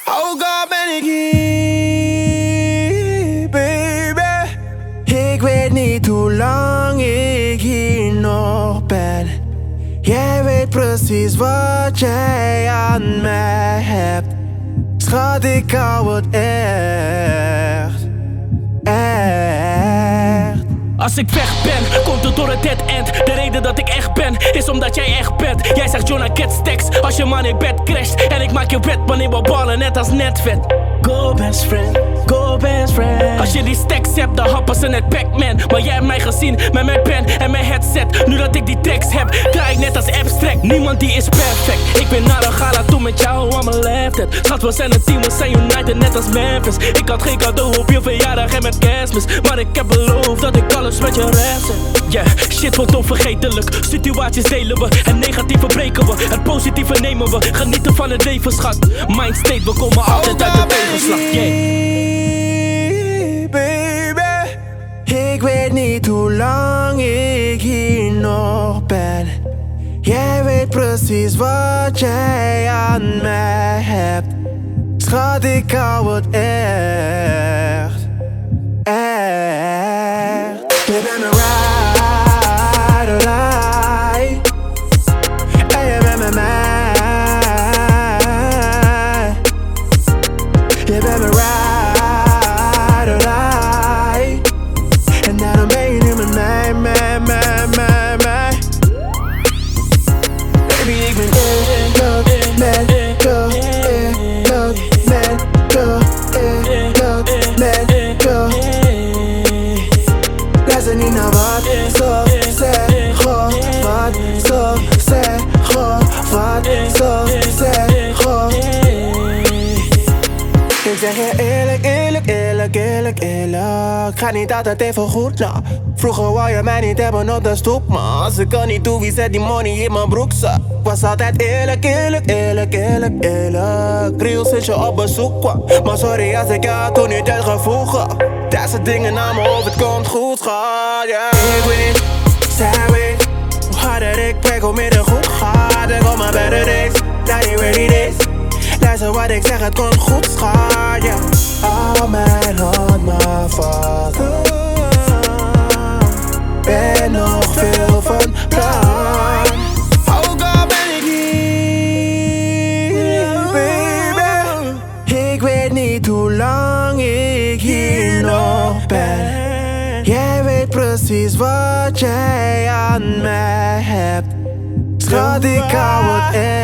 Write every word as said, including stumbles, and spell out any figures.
Oh God, ben ik hier, baby. Ik weet niet hoe lang ik hier nog ben. Jij weet precies wat jij aan mij hebt. Schat, ik hou het echt, echt. Als ik weg ben, komt het door het dead end. De reden dat ik echt ben, is omdat jij echt bent. Jij zegt Jonah get stacks, als je man in bed crasht. En ik maak je wet wanneer we ballen, net als netvet. Go best friend, go best friend. Als je die stacks hebt, dan happen ze net Pac-Man. Maar jij hebt mij gezien met mijn pen en mijn headset. Nu dat ik die tracks heb, draai ik net als abstract. Niemand die is perfect. Ik ben naar een gala toe met jou aan mijn left hand. Schat, we zijn een team, we zijn united net als Memphis. Ik had geen cadeau op je verjaardag en met kerstmis. Maar ik heb beloofd dat ik alles met je rest heb. Yeah, shit wordt onvergetelijk. Situaties delen we en negatieve breken we. Het positieve nemen we, genieten van het leven, schat. Mindstate, we komen altijd uit de tegenslag. Yeah. Baby, ik weet niet hoe lang ik hier nog ben. Jij weet precies wat jij aan mij hebt. Schat, ik hou het echt, echt. Je bent mijn ride or die. En je bent met mij. Je bent mijn ride or die. En daarom ben je nu met mij, mij, mij, mij, mij. Baby, ik ben in love met jou. In love met jou. In love met jou. Luister niet naar wat ze zeggen. Wat ze zeggen. Wat ze zeggen. Ik zeg je eerlijk, eerlijk, eerlijk, eerlijk, eerlijk. Ga niet altijd even goed, nou. Vroeger wou je mij niet hebben op de stoep, maar als ik er niet doe, wie zet die money in mijn broekzak? Was altijd eerlijk, eerlijk, eerlijk, eerlijk, eerlijk. Real sinds je op bezoek kwam. Maar sorry als ik jou toen niet het gevoel gaf. Deze dingen naar me of het komt goed gaat, yeah. Ik weet, zij weet hoe harder ik werk, hoe meer het goed gaat. Ik op mijn better days, dat niet ready days. Luister wat ik zeg, het komt goed, schat, yeah. Al mijn hand maar vast. Ben nog veel van plan. Oh God, ben ik hier, baby. Ik weet niet hoe lang ik hier nog ben. Jij weet precies wat jij aan mij hebt. Schat, ik hou het echt.